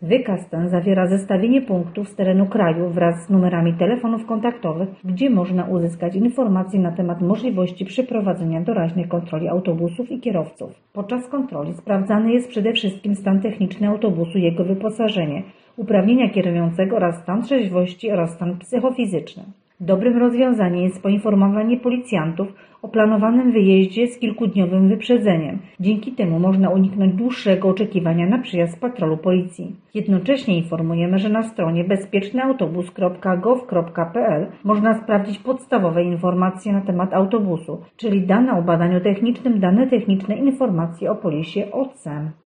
Wykaz ten zawiera zestawienie punktów z terenu kraju wraz z numerami telefonów kontaktowych, gdzie można uzyskać informacje na temat możliwości przeprowadzenia doraźnej kontroli autobusów i kierowców. Podczas kontroli sprawdzany jest przede wszystkim stan techniczny autobusu i jego wyposażenie, uprawnienia kierującego oraz stan trzeźwości oraz stan psychofizyczny. Dobrym rozwiązaniem jest poinformowanie policjantów o planowanym wyjeździe z kilkudniowym wyprzedzeniem. Dzięki temu można uniknąć dłuższego oczekiwania na przyjazd patrolu policji. Jednocześnie informujemy, że na stronie bezpiecznyautobus.gov.pl można sprawdzić podstawowe informacje na temat autobusu, czyli dane o badaniu technicznym, dane techniczne, informacje o polisie, o CEM.